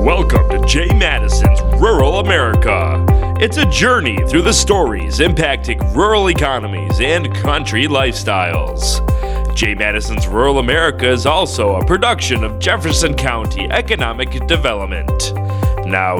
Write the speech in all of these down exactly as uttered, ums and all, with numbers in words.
Welcome to Jay Madison's Rural America. It's a journey through the stories impacting rural economies and country lifestyles. Jay Madison's Rural America is also a production of Jefferson County Economic Development. Now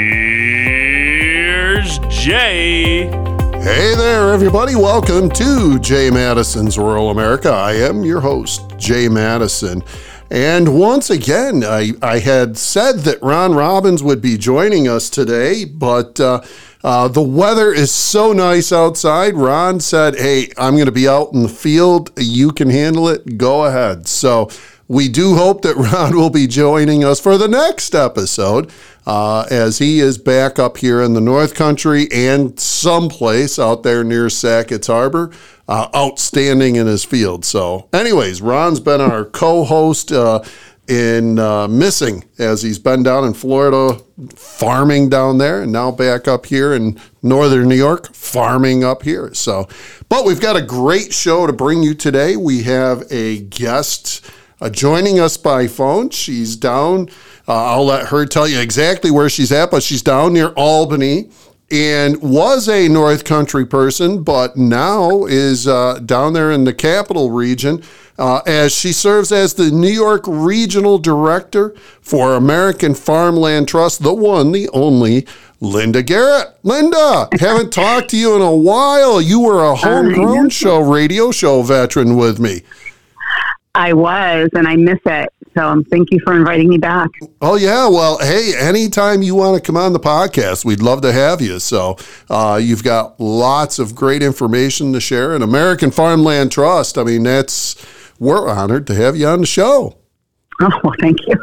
here's Jay. Hey there, everybody. Welcome to Jay Madison's Rural America. I am your host, Jay Madison. And once again, I, I had said that Ron Robbins would be joining us today, but uh, uh, the weather is so nice outside. Ron said, hey, I'm going to be out in the field. You can handle it. Go ahead. So we do hope that Ron will be joining us for the next episode uh, as he is back up here in the North Country and someplace out there near Sackett's Harbor. Uh, outstanding in his field. So anyways, Ron's been our co-host uh, in uh, missing as he's been down in Florida farming down there and now back up here in northern New York farming up here. So, but we've got a great show to bring you today. We have a guest uh, joining us by phone. She's down, uh, I'll let her tell you exactly where she's at, but she's down near Albany. And was a North Country person, but now is uh, down there in the capital region uh, as she serves as the New York Regional Director for American Farmland Trust, the one, the only, Linda Garrett. Linda, haven't talked to you in a while. You were a homegrown show, radio show veteran with me. I was, and I miss it. So um, thank you for inviting me back. Oh, yeah. Well, hey, anytime you want to come on the podcast, we'd love to have you. So uh, you've got lots of great information to share. And American Farmland Trust, I mean, that's, we're honored to have you on the show. Oh, well, thank you.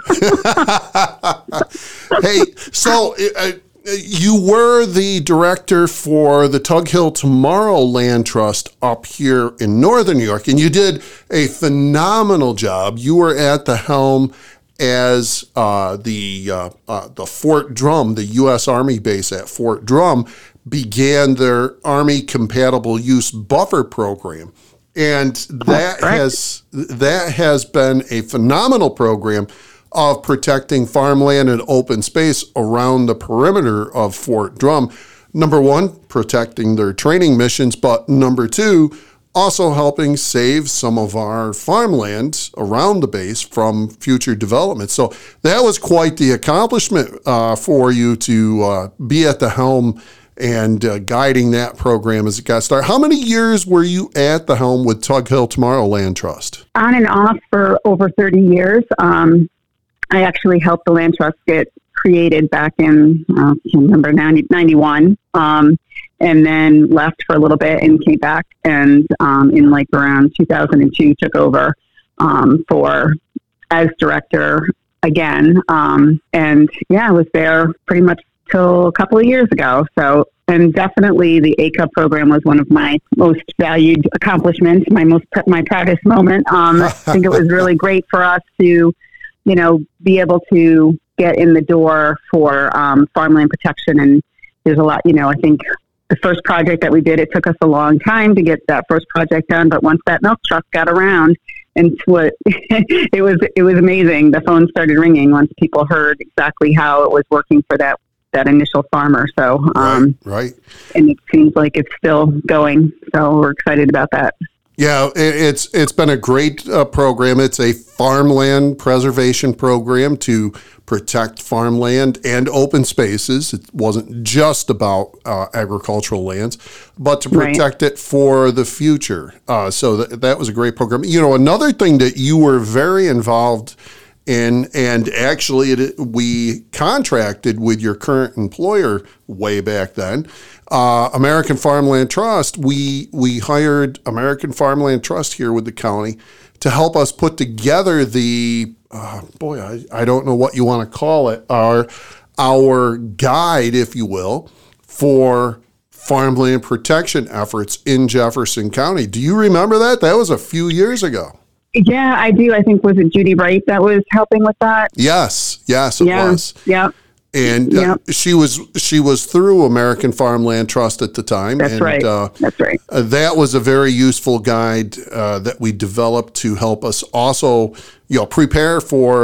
Hey, so uh, you were the director for the Tug Hill Tomorrow Land Trust up here in northern New York, and you did a phenomenal job. You were at the helm as uh, the uh, uh, the Fort Drum, the U S Army base at Fort Drum, began their Army Compatible Use Buffer program, and that oh, right. has that has been a phenomenal program of protecting farmland and open space around the perimeter of Fort Drum. Number one, protecting their training missions, but number two, also helping save some of our farmland around the base from future development. So that was quite the accomplishment uh, for you to uh, be at the helm and uh, guiding that program as it got started. How many years were you at the helm with Tug Hill Tomorrow Land Trust? On and off for over thirty years. Um, I actually helped the Land Trust get created back in, uh, I can't remember, ninety-one, um, and then left for a little bit and came back and um, in like around two thousand two took over um, for as director again. Um, and yeah, I was there pretty much till a couple of years ago. So, and definitely the A C U program was one of my most valued accomplishments, my most, my proudest moment. Um, I think it was really great for us to, you know, be able to get in the door for um, farmland protection. And there's a lot, you know, I think the first project that we did, it took us a long time to get that first project done. But once that milk truck got around, and what it was, it was amazing. The phone started ringing once people heard exactly how it was working for that, that initial farmer. So, um, right, right. And it seems like it's still going. So we're excited about that. Yeah, it's it's been a great uh, program. It's a farmland preservation program to protect farmland and open spaces. It wasn't just about uh, agricultural lands, but to protect right. it for the future. Uh, so that, that was a great program. You know, another thing that you were very involved in, and actually it, we contracted with your current employer way back then, Uh, American Farmland Trust, we we hired American Farmland Trust here with the county to help us put together the, uh, boy, I, I don't know what you want to call it, our, our guide, if you will, for farmland protection efforts in Jefferson County. Do you remember that? That was a few years ago. Yeah, I do. I think, was it Judy Wright that was helping with that? Yes, yes, it yeah, was. Yeah. And uh, yep. she was she was through American Farmland Trust at the time. That's and, right. Uh, That's right. Uh, that was a very useful guide uh, that we developed to help us also, you know, prepare for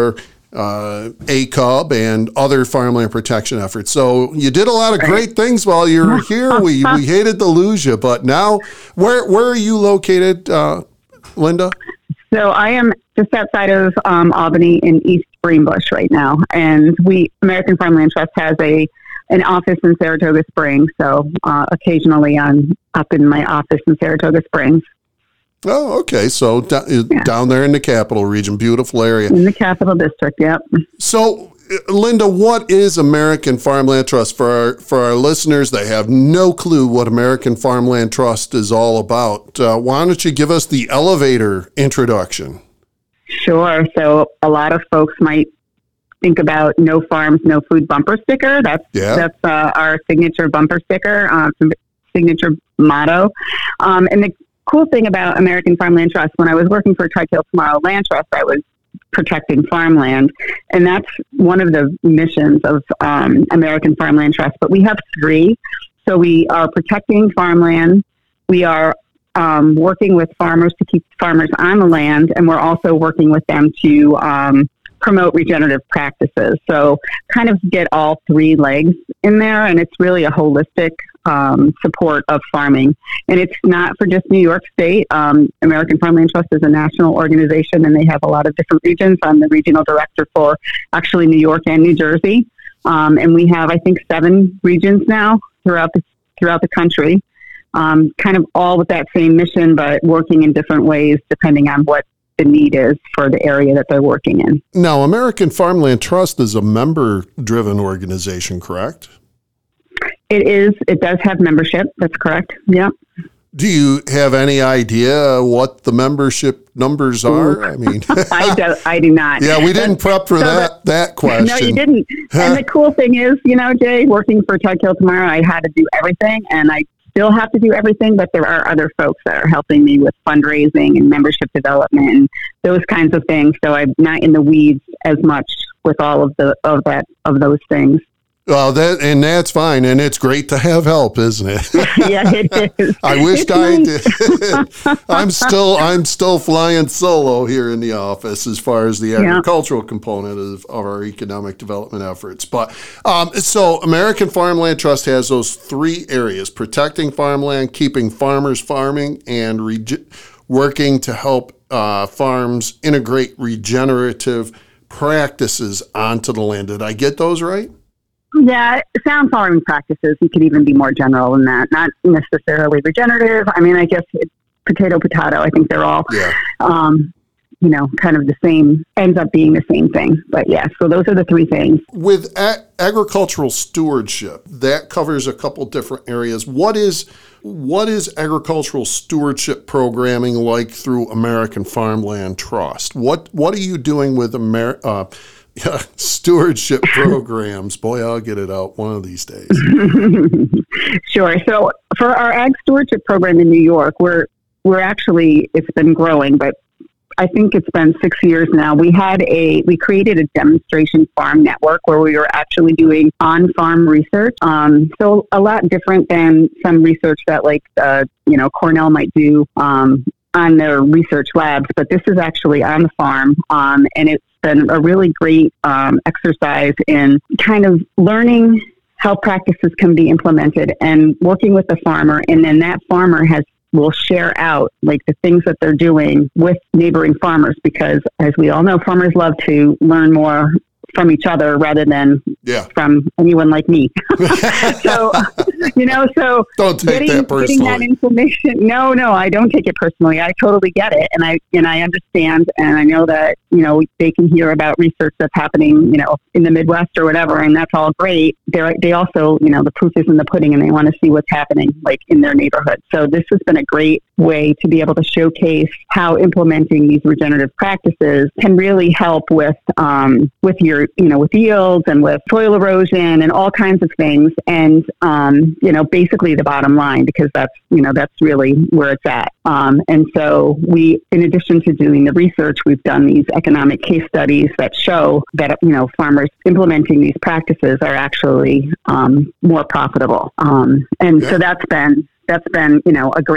uh, A C U B, and other farmland protection efforts. So you did a lot of great things while you were here. We we hated to lose you, but now where where are you located, uh, Linda? So I am just outside of um, Albany in East Greenbush right now, and we American Farmland Trust has a an office in Saratoga Springs. So uh, occasionally I'm up in my office in Saratoga Springs. Oh, okay. So d- yeah. down there in the Capital Region, beautiful area. In the Capital District, yep. So, Linda, what is American Farmland Trust? For our, for our listeners, they have no clue what American Farmland Trust is all about. Uh, why don't you give us the elevator introduction? Sure. So a lot of folks might think about No Farms, No Food bumper sticker. That's yeah. that's uh, our signature bumper sticker, uh, signature motto. Um, and the cool thing about American Farmland Trust, when I was working for Try Kill Tomorrow Land Trust, I was protecting farmland, and that's one of the missions of um, American Farmland Trust. But we have three. So we are protecting farmland, we are um, working with farmers to keep farmers on the land, and we're also working with them to um, promote regenerative practices. So kind of get all three legs in there, and it's really a holistic um, support of farming. And it's not for just New York State. Um, American Farmland Trust is a national organization, and they have a lot of different regions. I'm the regional director for actually New York and New Jersey. Um, and we have, I think, seven regions now throughout the, throughout the country, um, kind of all with that same mission, but working in different ways depending on what the need is for the area that they're working in. Now, American Farmland Trust is a member-driven organization, correct? It is. It does have membership. That's correct. Yeah. Do you have any idea what the membership numbers are? I mean, I do. I do not. Yeah, we didn't prep for so that, that that question. No, you didn't. And the cool thing is, you know, Jay, working for Try Kill Tomorrow, I had to do everything, and I still have to do everything, but there are other folks that are helping me with fundraising and membership development and those kinds of things. So I'm not in the weeds as much with all of the of that of those things. Well, that and that's fine, and it's great to have help, isn't it? Yeah, it is. I wished it's I nice. did. I'm still I'm still flying solo here in the office as far as the agricultural yeah. component of, of our economic development efforts. But um, so American Farmland Trust has those three areas: protecting farmland, keeping farmers farming, and rege- working to help uh, farms integrate regenerative practices onto the land. Did I get those right? Yeah, sound farming practices. You could even be more general than that. Not necessarily regenerative. I mean, I guess it, potato, potato. I think they're all, yeah. um, you know, kind of the same, ends up being the same thing. But yeah, so those are the three things. With a- agricultural stewardship, that covers a couple different areas. What is what is agricultural stewardship programming like through American Farmland Trust? What what are you doing with Amer- uh, Yeah, stewardship programs. Boy, I'll get it out one of these days. Sure. So for our ag stewardship program in New York, we're we're actually, it's been growing, but I think it's been six years now. We had a, we created a demonstration farm network where we were actually doing on-farm research. Um, so a lot different than some research that like, uh, you know, Cornell might do um, on their research labs, but this is actually on the farm. Um, and it's been a really great um, exercise in kind of learning how practices can be implemented and working with the farmer. And then that farmer has will share out like the things that they're doing with neighboring farmers, because as we all know, farmers love to learn more from each other rather than yeah. from anyone like me. So, you know, so don't take getting, that personally. Getting that information. No, no, I don't take it personally. I totally get it. And I, and I understand. And I know that, you know, they can hear about research that's happening, you know, in the Midwest or whatever. And that's all great. They're, they also, you know, the proof is in the pudding and they want to see what's happening like in their neighborhood. So this has been a great way to be able to showcase how implementing these regenerative practices can really help with, um, with your, you know, with yields and with soil erosion and all kinds of things. And, um, you know, basically the bottom line, because that's, you know, that's really where it's at. Um, and so we, in addition to doing the research, we've done these economic case studies that show that, you know, farmers implementing these practices are actually um, more profitable. Um, and yeah. so that's been, that's been, you know, a great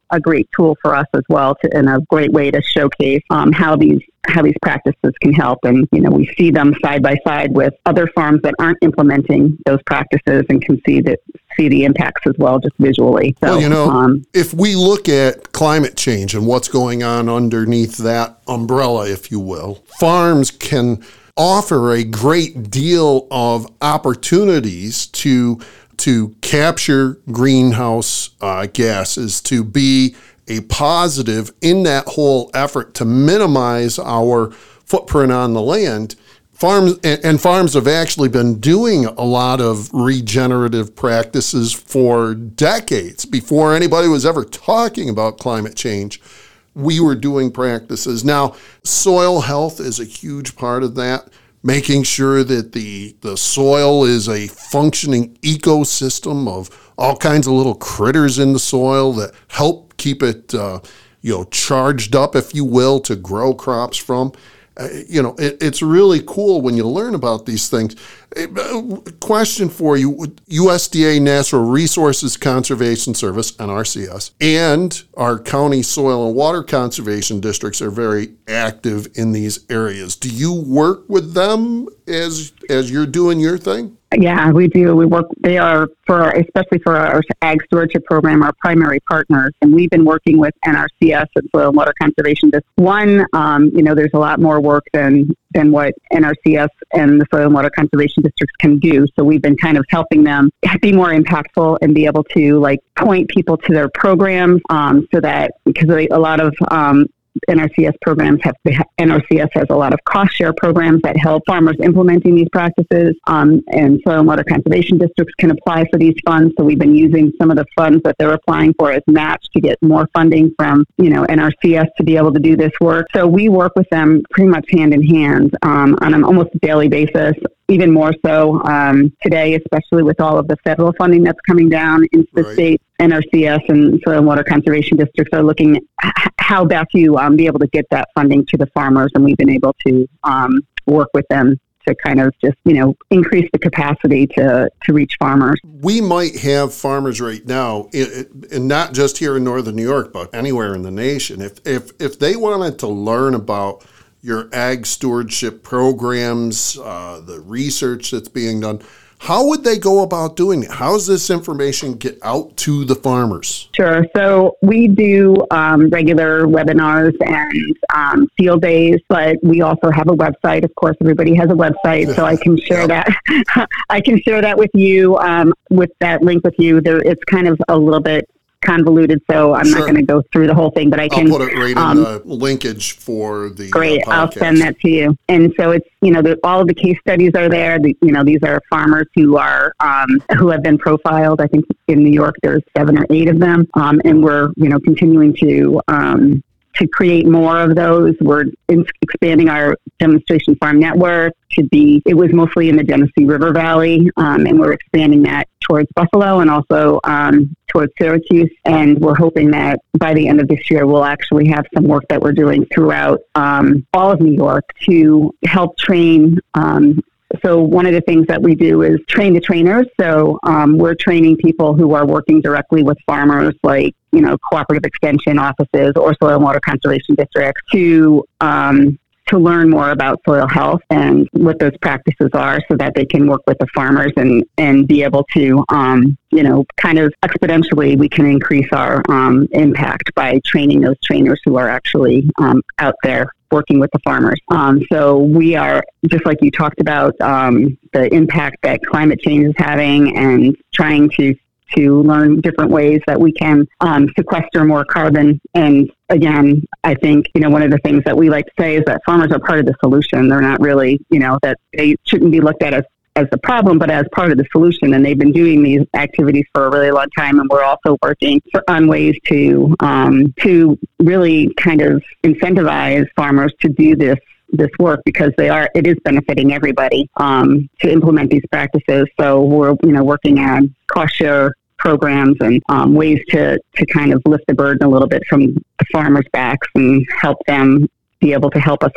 a great tool for us as well, to, and a great way to showcase um, how these how these practices can help. And, you know, we see them side by side with other farms that aren't implementing those practices and can see that see the impacts as well, just visually. So, well, you know, um, if we look at climate change and what's going on underneath that umbrella, if you will, farms can offer a great deal of opportunities to to capture greenhouse uh, gases, to be a positive in that whole effort to minimize our footprint on the land. Farms and, and farms have actually been doing a lot of regenerative practices for decades. Before anybody was ever talking about climate change, we were doing practices. Now, soil health is a huge part of that. Making sure that the, the soil is a functioning ecosystem of all kinds of little critters in the soil that help keep it, uh, you know, charged up, if you will, to grow crops from. Uh, you know, it, it's really cool when you learn about these things. Uh, question for you, U S D A Natural Resources Conservation Service, N R C S, and our county soil and water conservation districts are very active in these areas. Do you work with them as as you're doing your thing? Yeah, we do. We work, they are, for especially for our Ag Stewardship Program, our primary partners. And we've been working with N R C S and Soil and Water Conservation District. One, um, you know, there's a lot more work than, than what N R C S and the Soil and Water Conservation Districts can do. So we've been kind of helping them be more impactful and be able to, like, point people to their programs um, so that, because a lot of um, N R C S programs have, N R C S has a lot of cost share programs that help farmers implementing these practices, um, and soil and water conservation districts can apply for these funds. So we've been using some of the funds that they're applying for as match to get more funding from, you know, N R C S to be able to do this work. So we work with them pretty much hand in hand um, on an almost daily basis. Even more so um, today, especially with all of the federal funding that's coming down into the right. state. N R C S and Soil and Water Conservation Districts are looking at how best to um, be able to get that funding to the farmers, and we've been able to um, work with them to kind of just, you know, increase the capacity to, to reach farmers. We might have farmers right now, and not just here in Northern New York, but anywhere in the nation. If if if they wanted to learn about your ag stewardship programs, uh, the research that's being done, how would they go about doing it? How does this information get out to the farmers? Sure. So we do um, regular webinars and um, field days, but we also have a website. Of course, everybody has a website, so I can share yep. that. I can share that with you, um, with that link with you. There, it's kind of a little bit convoluted, so I'm sure. not going to go through the whole thing, but I can I'll put it right um, in the linkage for the great. Uh, I'll send that to you. And so it's, you know, the, all of the case studies are there. The, you know, these are farmers who are um, who have been profiled. I think in New York there's seven or eight of them, um, and we're, you know, continuing to um, to create more of those. We're in, expanding our demonstration farm network to be, it was mostly in the Genesee River Valley, um, and we're expanding that towards Buffalo and also um, towards Syracuse. And we're hoping that by the end of this year, we'll actually have some work that we're doing throughout um, all of New York to help train. Um, So one of the things that we do is train the trainers. So um, we're training people who are working directly with farmers, like, you know, cooperative extension offices or soil and water conservation districts, to um, to learn more about soil health and what those practices are, so that they can work with the farmers and, and be able to, um, you know, kind of exponentially, we can increase our um, impact by training those trainers who are actually um, out there working with the farmers. Um, so we are, just like you talked about, um, the impact that climate change is having, and trying to to learn different ways that we can um, sequester more carbon. And again, I think, you know, one of the things that we like to say is that farmers are part of the solution. They're not really, you know, that they shouldn't be looked at as as the problem, but as part of the solution. And they've been doing these activities for a really long time. And we're also working on ways to um, to really kind of incentivize farmers to do this this work, because they are, it is benefiting everybody um, to implement these practices. So we're, you know, working on cost share programs and um, ways to, to kind of lift the burden a little bit from the farmers' backs and help them be able to help us all.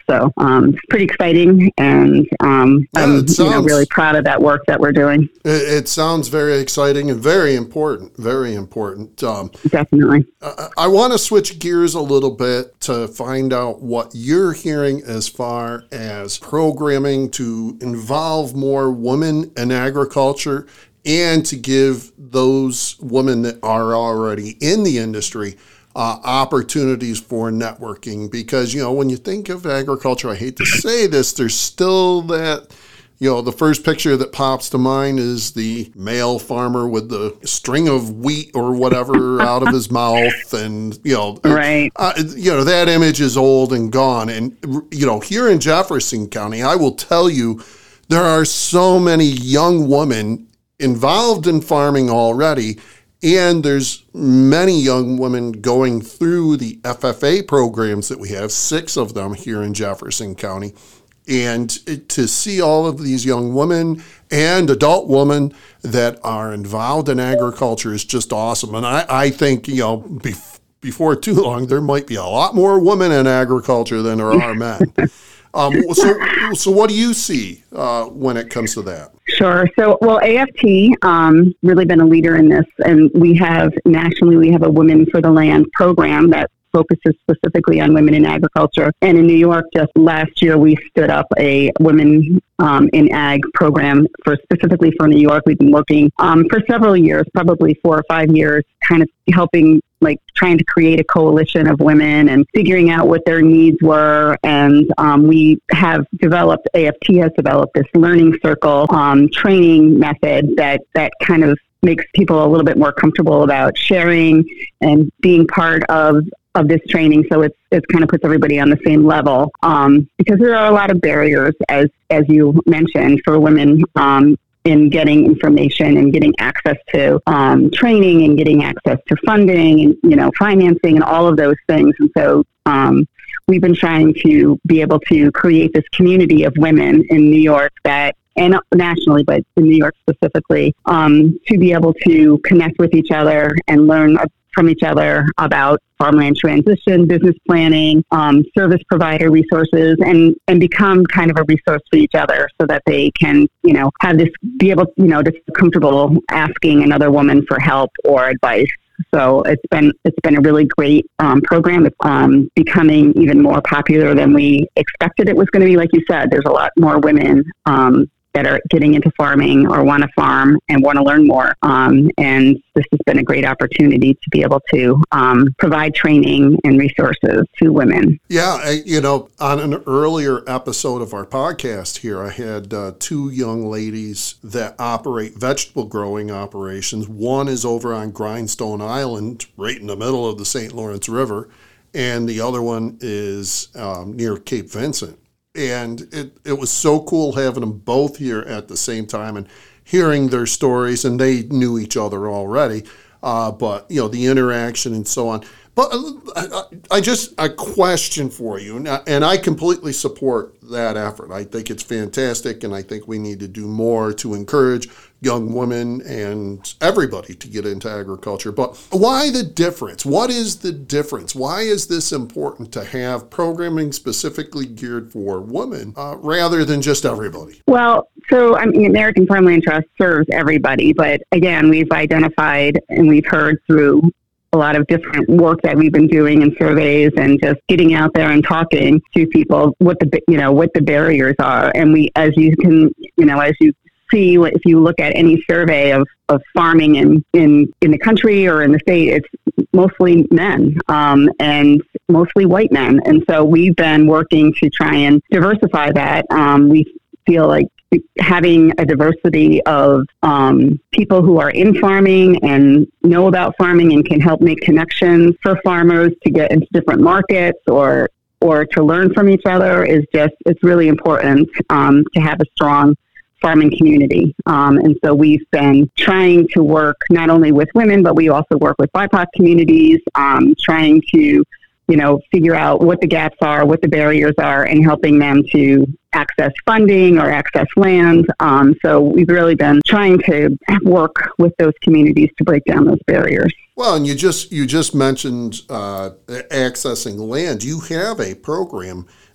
So um, it's pretty exciting, and um, Yeah, I'm it sounds- you know, really proud of that work that we're doing. It, it sounds very exciting and very important, very important. Um, Definitely. I, I want to switch gears a little bit to find out what you're hearing as far as programming to involve more women in agriculture and to give those women that are already in the industry uh, opportunities for networking. Because, you know, when you think of agriculture, I hate to say this, there's still that, you know, the first picture that pops to mind is the male farmer with the string of wheat or whatever out of his mouth. And, you know, Right. uh, you know, that image is old and gone. And, you know, here in Jefferson County, I will tell you, there are so many young women involved in farming already. And there's many young women going through the F F A programs that we have, six of them here in Jefferson County. And to see all of these young women and adult women that are involved in agriculture is just awesome. And I, I think, you know, bef- before too long, there might be a lot more women in agriculture than there are men. Um, so, so what do you see uh, when it comes to that? Sure. So, well, A F T um, really been a leader in this, and we have nationally we have a Women for the Land program that focuses specifically on women in agriculture. And in New York, just last year, we stood up a Women um, in Ag program for specifically for New York. We've been working um, for several years, probably four or five years, kind of helping, like trying to create a coalition of women and figuring out what their needs were. And um, we have developed, A F T has developed this learning circle um, training method that, that kind of makes people a little bit more comfortable about sharing and being part of of this training. So it's it's kind of puts everybody on the same level um, because there are a lot of barriers, as as you mentioned, for women um, in getting information and getting access to um, training and getting access to funding and, you know, financing and all of those things. And so um, we've been trying to be able to create this community of women in New York that, and nationally, but in New York specifically, um, to be able to connect with each other and learn from each other about farmland transition, business planning, um, service provider resources, and, and become kind of a resource for each other so that they can, you know, have this, be able, you know, just comfortable asking another woman for help or advice. So it's been it's been a really great um, program. It's um, becoming even more popular than we expected it was going to be. Like you said, there's a lot more women um, that are getting into farming or want to farm and want to learn more. Um, and this has been a great opportunity to be able to um, provide training and resources to women. Yeah, I, you know, on an earlier episode of our podcast here, I had uh, two young ladies that operate vegetable growing operations. One is over on Grindstone Island, right in the middle of the Saint Lawrence River, and the other one is um, near Cape Vincent. And it, it was so cool having them both here at the same time and hearing their stories, and they knew each other already, uh, but, you know, the interaction and so on. But I, I just, a question for you, and I completely support that effort. I think it's fantastic, and I think we need to do more to encourage young women and everybody to get into agriculture. But why the difference? What is the difference? Why is this important to have programming specifically geared for women uh, rather than just everybody? Well, so I mean, American Farmland Trust serves everybody, but again, we've identified and we've heard through a lot of different work that we've been doing in surveys and just getting out there and talking to people what the, you know, what the barriers are. And we, as you can, you know, as you see, if you look at any survey of, of farming in, in, in the country or in the state, it's mostly men um, and mostly white men. And so we've been working to try and diversify that. Um, we feel like having a diversity of um, people who are in farming and know about farming and can help make connections for farmers to get into different markets or or to learn from each other is just, it's really important um, to have a strong farming community. Um, and so we've been trying to work not only with women, but we also work with B I P O C communities, um, trying to, you know, figure out what the gaps are, what the barriers are, and helping them to access funding or access land. Um, so we've really been trying to work with those communities to break down those barriers. Well, and you just you just mentioned uh, accessing land. You have a program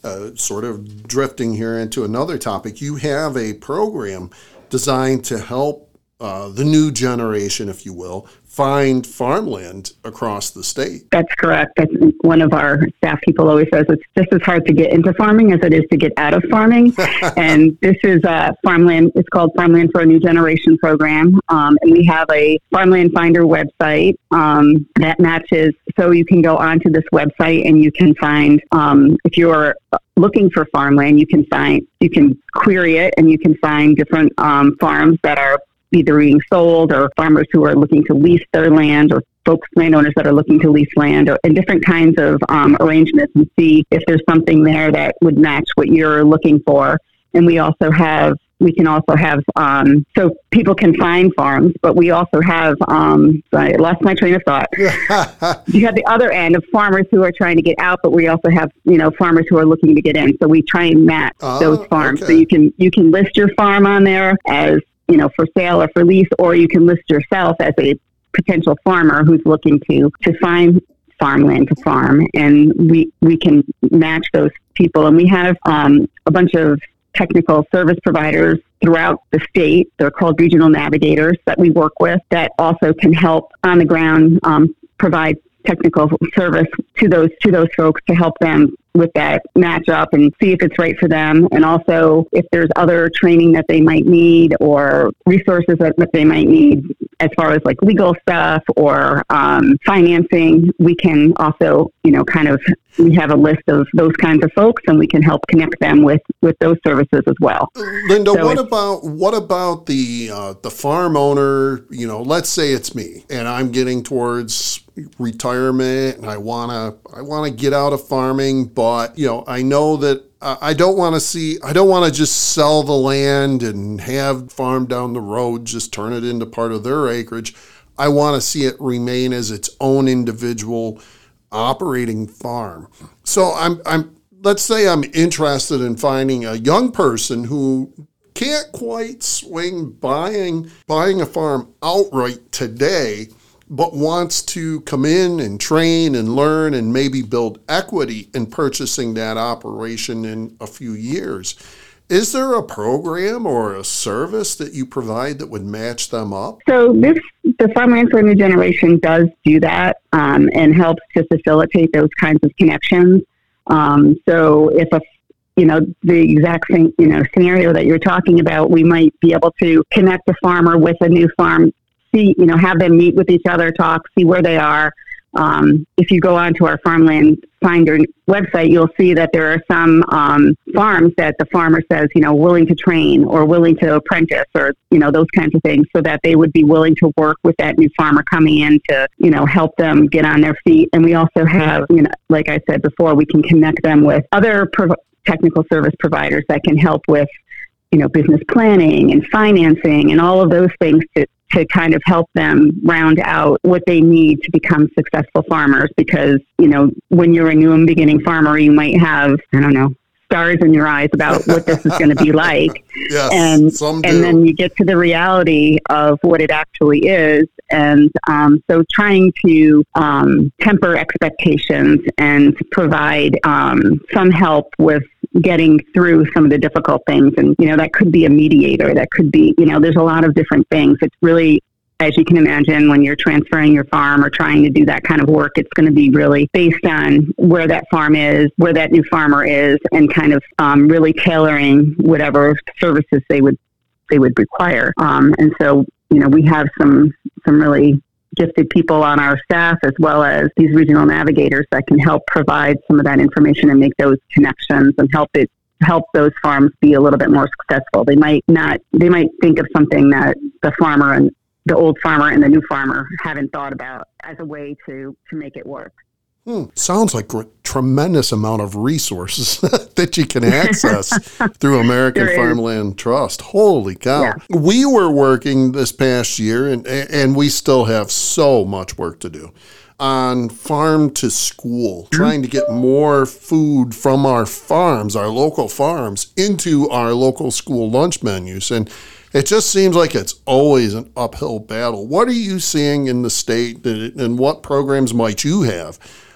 uh, sort of drifting here into another topic, you have a program designed to help uh, the new generation, if you will, find farmland across the state. That's correct. That's one of our staff people always says it's just as hard to get into farming as it is to get out of farming. And this is a farmland. It's called Farmland for a New Generation program. Um, and we have a Farmland Finder website um, that matches. So you can go onto this website and you can find, um, if you're looking for farmland, you can find, you can query it and you can find different um, farms that are either being sold or farmers who are looking to lease their land or folks, landowners that are looking to lease land or, and different kinds of um, arrangements and see if there's something there that would match what you're looking for. And we also have, we can also have, um, so people can find farms, but we also have, um, I lost my train of thought. You have the other end of farmers who are trying to get out, but we also have, you know, farmers who are looking to get in. So we try and match oh, those farms. Okay. So you can, you can list your farm on there as, you know, for sale or for lease, or you can list yourself as a potential farmer who's looking to, to find farmland to farm. And we, we can match those people. And we have um, a bunch of technical service providers throughout the state. They're called regional navigators that we work with that also can help on the ground um, provide technical service to those to those folks to help them with that match up and see if it's right for them. And also if there's other training that they might need or resources that, that they might need as far as like legal stuff or um, financing, we can also, you know, kind of, we have a list of those kinds of folks and we can help connect them with, with those services as well. Linda, so what about, what about the, uh, the farm owner, you know, let's say it's me and I'm getting towards retirement and I want to, I want to get out of farming, but, you know, I know that uh, I don't want to see, I don't want to just sell the land and have farm down the road, just turn it into part of their acreage. I want to see it remain as its own individual operating farm. So I'm, I'm, let's say I'm interested in finding a young person who can't quite swing buying, buying a farm outright today, but wants to come in and train and learn and maybe build equity in purchasing that operation in a few years. Is there a program or a service that you provide that would match them up? So this, the Farmland for a New Generation does do that um, and helps to facilitate those kinds of connections. Um, so if a you know, the exact same, you know, scenario that you're talking about, we might be able to connect a farmer with a new farm, see, you know, have them meet with each other, talk, see where they are. Um, if you go onto our Farmland Finder website, you'll see that there are some um, farms that the farmer says, you know, willing to train or willing to apprentice or, you know, those kinds of things so that they would be willing to work with that new farmer coming in to, you know, help them get on their feet. And we also have, you know, like I said before, we can connect them with other pro- technical service providers that can help with, you know, business planning and financing and all of those things to to kind of help them round out what they need to become successful farmers. Because, you know, when you're a new and beginning farmer, you might have, I don't know, stars in your eyes about what this is going to be like. Yes, and some do. And then you get to the reality of what it actually is. And um, so trying to um, temper expectations and provide um, some help with getting through some of the difficult things. And, you know, that could be a mediator. That could be, you know, there's a lot of different things. It's really, as you can imagine, when you're transferring your farm or trying to do that kind of work, it's going to be really based on where that farm is, where that new farmer is, and kind of um, really tailoring whatever services they would they would require. Um, and so, you know, we have some some really gifted people on our staff, as well as these regional navigators that can help provide some of that information and make those connections and help it help those farms be a little bit more successful. They might not, they might think of something that the farmer and the old farmer and the new farmer haven't thought about as a way to, to make it work. Hmm. Sounds like a tremendous amount of resources that you can access through American Farmland Trust. Holy cow. Yeah. We were working this past year, and, and we still have so much work to do, on farm to school, mm-hmm. trying to get more food from our farms, our local farms, into our local school lunch menus. And it just seems like it's always an uphill battle. What are you seeing in the state, and what programs might you have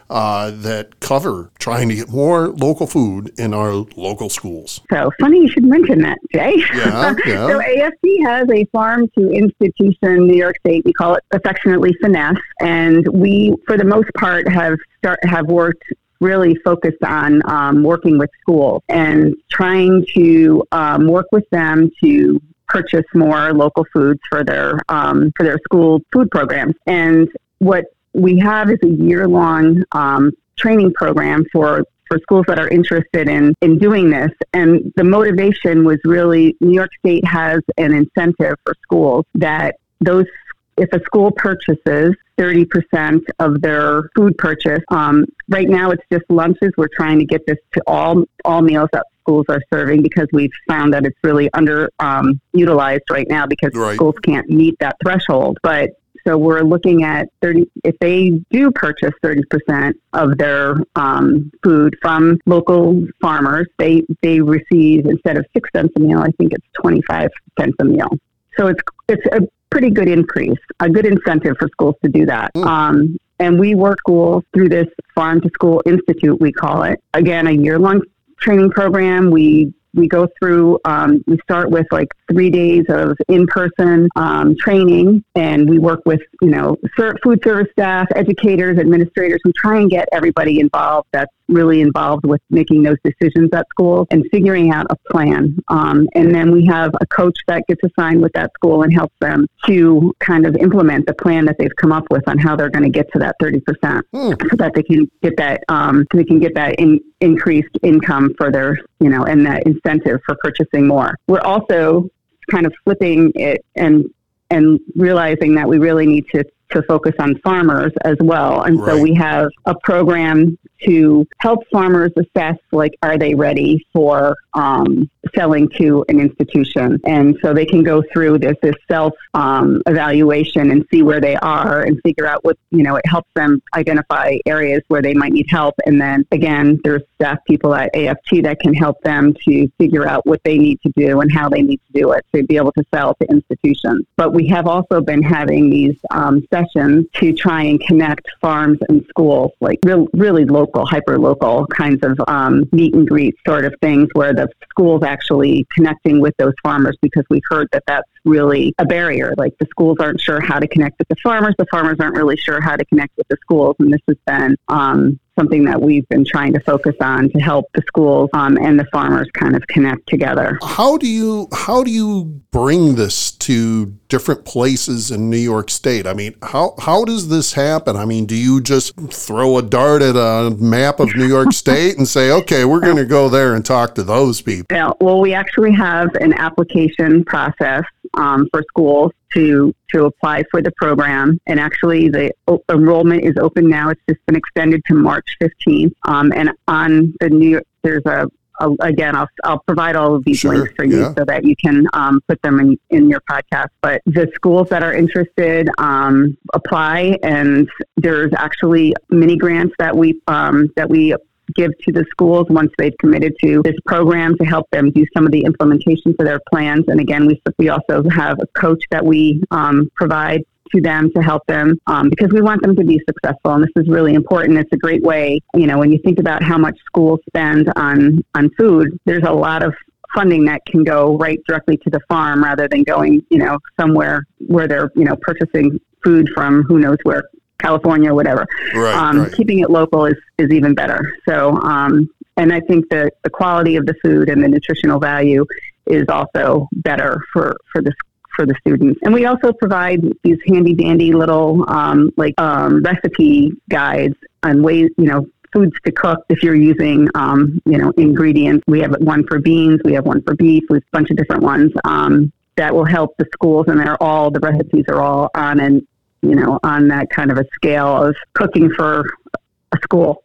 uh, that cover trying to get more local food in our local schools. So funny you should mention that, Jay. Yeah, yeah. So A F T has a farm to institution in New York State. We call it affectionately Finesse. And we, for the most part, have start have worked really focused on um, working with schools and trying to um, work with them to purchase more local foods for their um, for their school food programs. And what we have is a year-long um, training program for, for schools that are interested in, in doing this. And the motivation was really New York State has an incentive for schools that those if a school purchases thirty percent of their food purchase, um, right now it's just lunches. We're trying to get this to all all meals that schools are serving because we've found that it's really under um, utilized right now because right. schools can't meet that threshold. But so we're looking at thirty. If they do purchase thirty percent of their um, food from local farmers, they they receive, instead of six cents a meal, I think it's twenty-five cents a meal. So it's it's a pretty good increase, a good incentive for schools to do that. Mm. Um, and we work schools through this Farm to School Institute, we call it. Again, a year-long training program. We we go through, um, we start with like three days of in-person um, training, and we work with, you know, food service staff, educators, administrators. We try and get everybody involved that's really involved with making those decisions at schools and figuring out a plan. Um, and then we have a coach that gets assigned with that school and helps them to kind of implement the plan that they've come up with on how they're going to get to that thirty percent mm. so that they can get that, um, so they can get that in, increased income for their, you know, and that incentive for purchasing more. We're also kind of flipping it and and realizing that we really need to, to focus on farmers as well. And right. so we have a program to help farmers assess, like, are they ready for um, selling to an institution? And so they can go through this, this self um, evaluation and see where they are and figure out what, you know, it helps them identify areas where they might need help. And then again, there's staff people at A F T that can help them to figure out what they need to do and how they need to do it to be able to sell to institutions. But we have also been having these um, sessions to try and connect farms and schools, like real, really local, hyper-local kinds of um, meet and greet sort of things where the schools actually connecting with those farmers, because we've heard that that's really a barrier. Like, the schools aren't sure how to connect with the farmers. The farmers aren't really sure how to connect with the schools. And this has been um, something that we've been trying to focus on to help the schools um, and the farmers kind of connect together. How do you how do you bring this to different places in New York State? I mean, how how does this happen? I mean, do you just throw a dart at a map of New York State and say, okay, we're going to go there and talk to those people? Yeah, well, we actually have an application process um, for schools to to apply for the program. And actually, the o- enrollment is open now. It's just been extended to March fifteenth. Um, and on the New York, there's a, a again, I'll I'll provide all of these sure, links for you yeah. so that you can um, put them in, in your podcast. But the schools that are interested um, apply, and there's actually mini grants that we um, that we give to the schools once they've committed to this program to help them do some of the implementation for their plans. And again, we we also have a coach that we um, provide to them to help them um, because we want them to be successful. And this is really important. It's a great way, you know, when you think about how much schools spend on, on food, there's a lot of funding that can go right directly to the farm rather than going, you know, somewhere where they're, you know, purchasing food from who knows where, California or whatever. Right, um, right. Keeping it local is, is even better. So, um, and I think that the quality of the food and the nutritional value is also better for, for the for the students. And we also provide these handy dandy little um, like um, recipe guides on ways, you know, foods to cook if you're using, um, you know, ingredients. We have one for beans, we have one for beef, we have a bunch of different ones um, that will help the schools, and they're all, the recipes are all on and you know, on that kind of a scale of cooking for a school.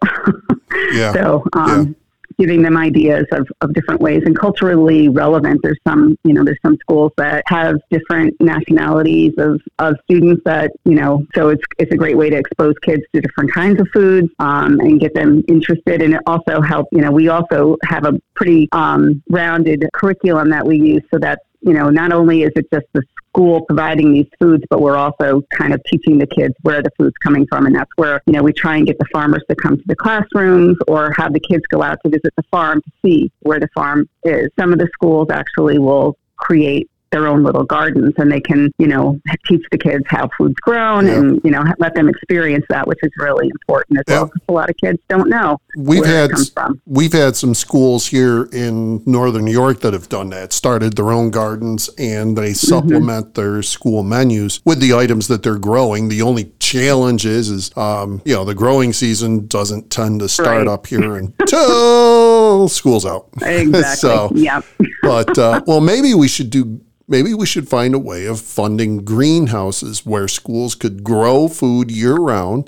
yeah. So, um, yeah. giving them ideas of, of different ways and culturally relevant. There's some, you know, there's some schools that have different nationalities of, of students that, you know, so it's, it's a great way to expose kids to different kinds of foods, um, and get them interested. And it also helps, you know, we also have a pretty, um, rounded curriculum that we use so that you know, not only is it just the school providing these foods, but we're also kind of teaching the kids where the food's coming from. And that's where, you know, we try and get the farmers to come to the classrooms or have the kids go out to visit the farm to see where the farm is. Some of the schools actually will create their own little gardens, and they can, you know, teach the kids how food's grown yeah. and, you know, let them experience that, which is really important as yeah. well, because a lot of kids don't know we've where had, it comes from. We've had some schools here in northern New York that have done that, started their own gardens, and they supplement mm-hmm. their school menus with the items that they're growing. The only challenge is, is um, you know, the growing season doesn't tend to start right. up here until school's out. Exactly, so, yeah. but, uh, well, maybe we should do Maybe we should find a way of funding greenhouses where schools could grow food year-round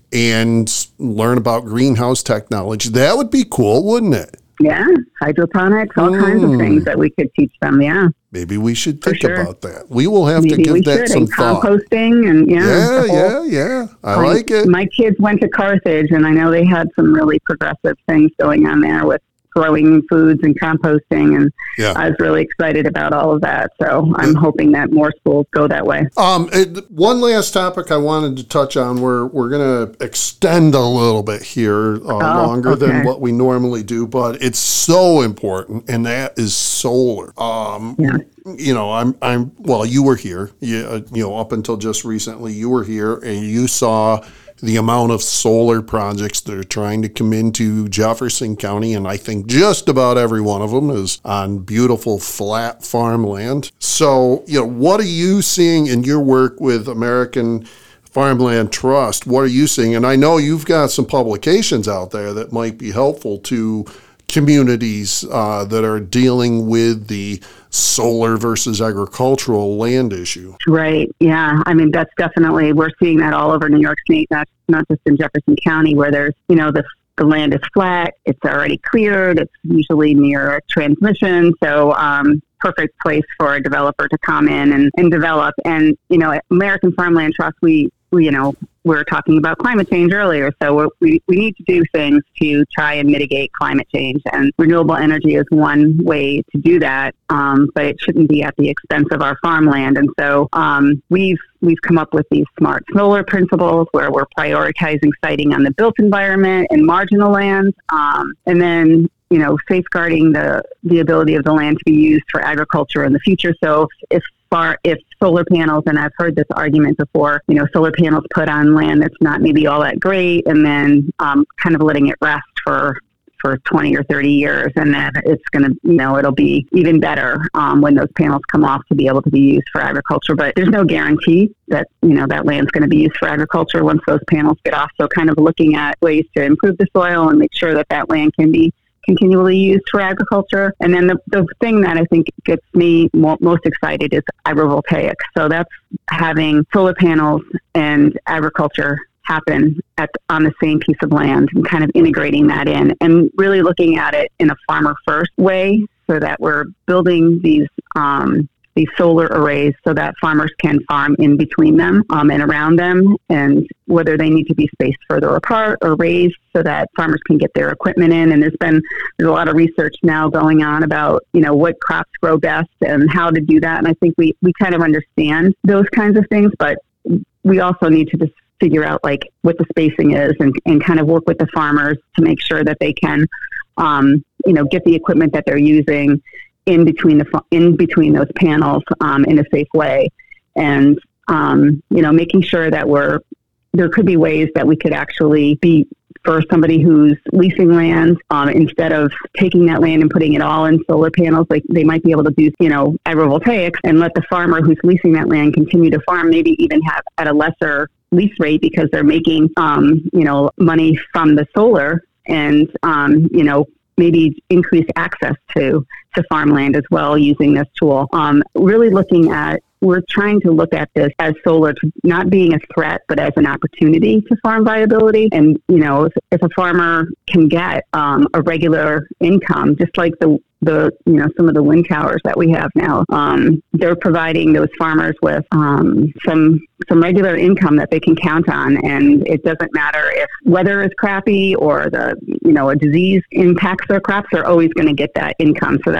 and learn about greenhouse technology. That would be cool, wouldn't it? Yeah, hydroponics, all mm. kinds of things that we could teach them, yeah. Maybe we should think sure. about that. We will have Maybe to give that should. some and thought. Composting and, yeah. Yeah, whole, yeah, yeah. I my, like it. My kids went to Carthage, and I know they had some really progressive things going on there with growing foods and composting, and yeah. I was really excited about all of that. So I'm yeah. hoping that more schools go that way. Um, it, one last topic I wanted to touch on. We're we're going to extend a little bit here, uh, oh, okay. longer than what we normally do, but it's so important, and that is solar. Um, yeah. You know, I'm I'm well. You were here. You, uh, you know, up until just recently, you were here, and you saw the amount of solar projects that are trying to come into Jefferson County, and I think just about every one of them is on beautiful flat farmland. So, you know, what are you seeing in your work with American Farmland Trust? What are you seeing? And I know you've got some publications out there that might be helpful to communities uh, that are dealing with the solar versus agricultural land issue. Right. Yeah. I mean, that's definitely, we're seeing that all over New York State, not, not just in Jefferson County, where there's, you know, the, the land is flat, it's already cleared, it's usually near transmission. So, um, perfect place for a developer to come in and, and develop. And, you know, at American Farmland Trust, we, we, you know, we were talking about climate change earlier. So we're, we we need to do things to try and mitigate climate change. And renewable energy is one way to do that, um, but it shouldn't be at the expense of our farmland. And so um, we've we've come up with these smart solar principles where we're prioritizing siting on the built environment and marginal lands. Um, and then you know, safeguarding the, the ability of the land to be used for agriculture in the future. So if far, if solar panels, and I've heard this argument before, you know, solar panels put on land that's not maybe all that great, and then um, kind of letting it rest for for twenty or thirty years, and then it's going to, you know, it'll be even better um, when those panels come off to be able to be used for agriculture. But there's no guarantee that, you know, that land's going to be used for agriculture once those panels get off. So kind of looking at ways to improve the soil and make sure that that land can be continually used for agriculture. And then the, the thing that I think gets me mo- most excited is agrivoltaics. So that's having solar panels and agriculture happen at on the same piece of land and kind of integrating that in and really looking at it in a farmer first way so that we're building these um, these solar arrays so that farmers can farm in between them um, and around them, and whether they need to be spaced further apart or raised so that farmers can get their equipment in. And there's been there's a lot of research now going on about, you know, what crops grow best and how to do that. And I think we, we kind of understand those kinds of things, but we also need to just figure out like what the spacing is and, and kind of work with the farmers to make sure that they can, um, you know, get the equipment that they're using in between the in between those panels um, in a safe way, and um, you know, making sure that we're there could be ways that we could actually be for somebody who's leasing land um, instead of taking that land and putting it all in solar panels. Like they might be able to do, you know, agrivoltaics and let the farmer who's leasing that land continue to farm, maybe even have at a lesser lease rate because they're making um, you know, money from the solar, and um, you know, maybe increase access to, to farmland as well using this tool. Um, really looking at, we're trying to look at this as solar to not being a threat, but as an opportunity to farm viability. And, you know, if, if a farmer can get um, a regular income, just like the, the, you know, some of the wind towers that we have now, um, they're providing those farmers with um, some some regular income that they can count on. And it doesn't matter if weather is crappy or the, you know, a disease impacts their crops, they're always going to get that income. So that's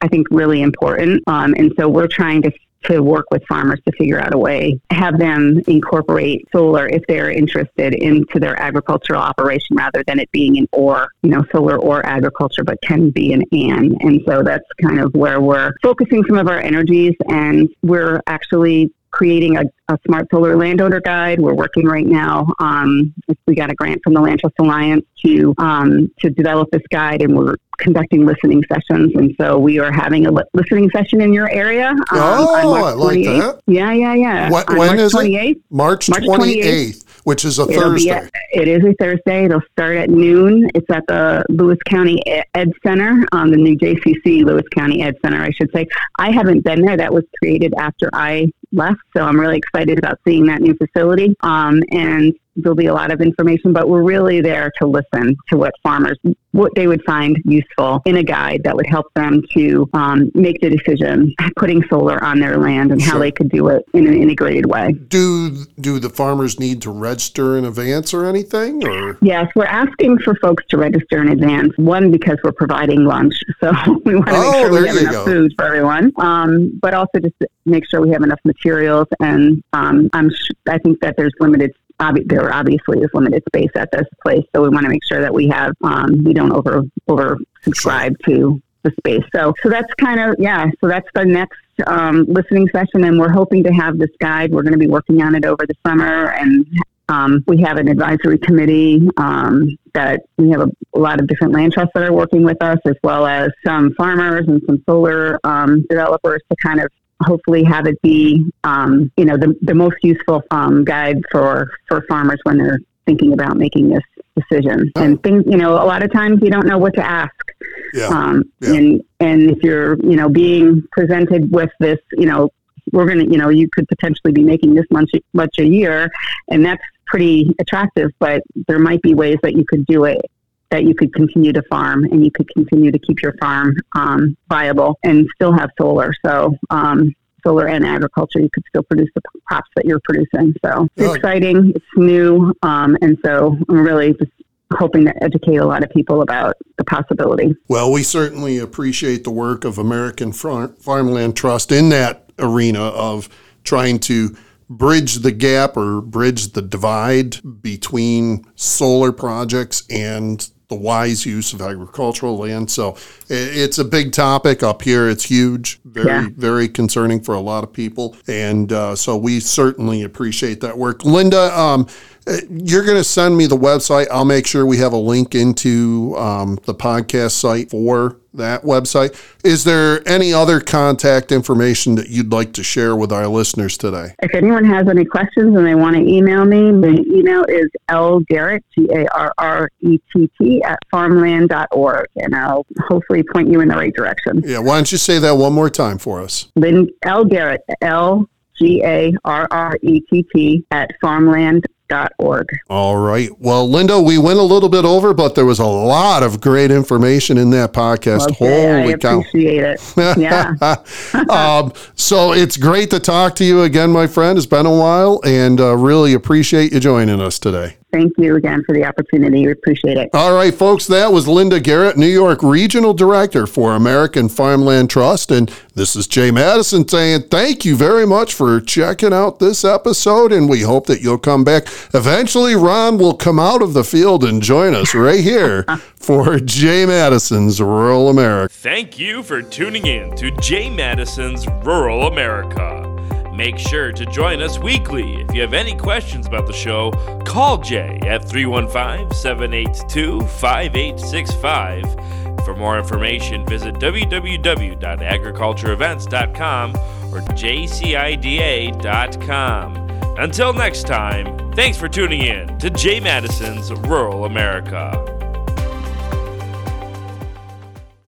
I think, really important. Um, and so we're trying to to work with farmers to figure out a way, have them incorporate solar if they're interested into their agricultural operation rather than it being an or, you know, solar or agriculture, but can be an and. And so that's kind of where we're focusing some of our energies, and we're actually creating a, a smart solar landowner guide. We're working right now. Um, we got a grant from the Land Trust Alliance to um, to develop this guide, and we're conducting listening sessions. And so we are having a li- listening session in your area. Um, oh, I like that. Yeah, yeah, yeah. What, on when March is twenty-eighth. it? March twenty-eighth, which is a It'll Thursday. At, it is a Thursday. It'll start at noon. It's at the Lewis County Ed Center, um, the new J C C Lewis County Ed Center, I should say. I haven't been there. That was created after I left, so I'm really excited about seeing that new facility. Um, and there'll be a lot of information, but we're really there to listen to what farmers, what they would find useful in a guide that would help them to um, make the decision putting solar on their land and Sure. how they could do it in an integrated way. Do do the farmers need to register in advance or anything? Or Yes, we're asking for folks to register in advance. One, because we're providing lunch, so we want to Oh, make sure there we have you enough go. food for everyone. Um, but also just to make sure we have enough materials, and um, I'm sh- I think that there's limited. Obvi- there obviously is limited space at this place, so we want to make sure that we have um, we don't over over subscribe to the space. So so that's kind of yeah. So that's the next um, listening session, and we're hoping to have this guide. We're going to be working on it over the summer, and um, we have an advisory committee um, that we have a, a lot of different land trusts that are working with us, as well as some farmers and some solar um, developers to kind of hopefully have it be, um, you know, the, the most useful um, guide for, for farmers when they're thinking about making this decision. And things, you know, a lot of times you don't know what to ask. yeah, Um, yeah. and, and if you're, you know, being presented with this, you know, we're going to, you know, you could potentially be making this much, much a year, and that's pretty attractive, but there might be ways that you could do it, that you could continue to farm and you could continue to keep your farm um, viable and still have solar. So um, solar and agriculture, you could still produce the crops that you're producing. So it's Yeah. exciting, it's new. Um, and so I'm really just hoping to educate a lot of people about the possibility. Well, we certainly appreciate the work of American Farm- Farmland Trust in that arena of trying to bridge the gap or bridge the divide between solar projects and the wise use of agricultural land. So it's a big topic up here. It's huge, very, Yeah. very concerning for a lot of people. And uh, so we certainly appreciate that work. Linda, um, you're going to send me the website. I'll make sure we have a link into um, the podcast site for that website. Is there any other contact information that you'd like to share with our listeners today? If anyone has any questions and they want to email me, the email is lgarrett, G A R R E T T, at farmland dot org, and I'll hopefully point you in the right direction. Yeah, why don't you say that one more time for us? Lynn, L. Garrett, L G A R R E T T, at farmland dot org. All right. Well, Linda, we went a little bit over, but there was a lot of great information in that podcast. Okay, Holy I cow. appreciate it. Yeah. um, so it's great to talk to you again, my friend. It's been a while, and uh, really appreciate you joining us today. Thank you again for the opportunity. We appreciate it. All right, folks, that was Linda Garrett, New York Regional Director for American Farmland Trust. And this is Jay Madison saying thank you very much for checking out this episode, and we hope that you'll come back. Eventually, Ron will come out of the field and join us right here for Jay Madison's Rural America. Thank you for tuning in to Jay Madison's Rural America. Make sure to join us weekly. If you have any questions about the show, call Jay at three one five, seven eight two, five eight six five. For more information, visit w w w dot agriculture events dot com or j c i d a dot com. Until next time, thanks for tuning in to Jay Madison's Rural America.